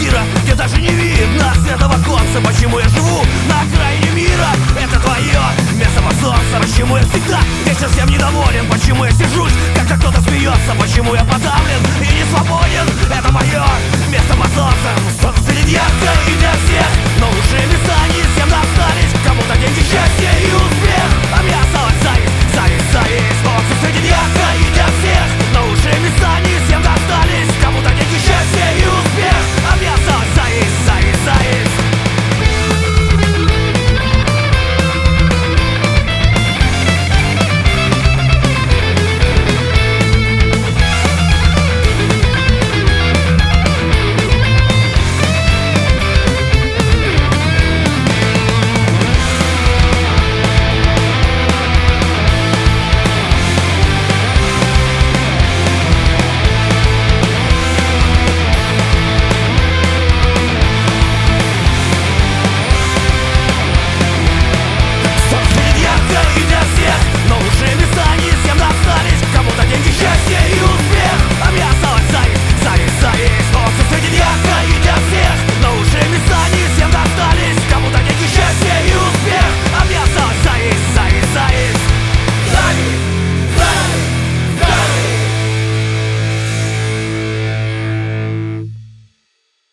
мира, где даже не видно светлого конца. Почему я живу на окраине мира? Это твое место под солнцем. Почему я всегда вечно всем недоволен? Почему я сижусь, когда кто-то смеется? Почему я подавлен и не свободен? Это мое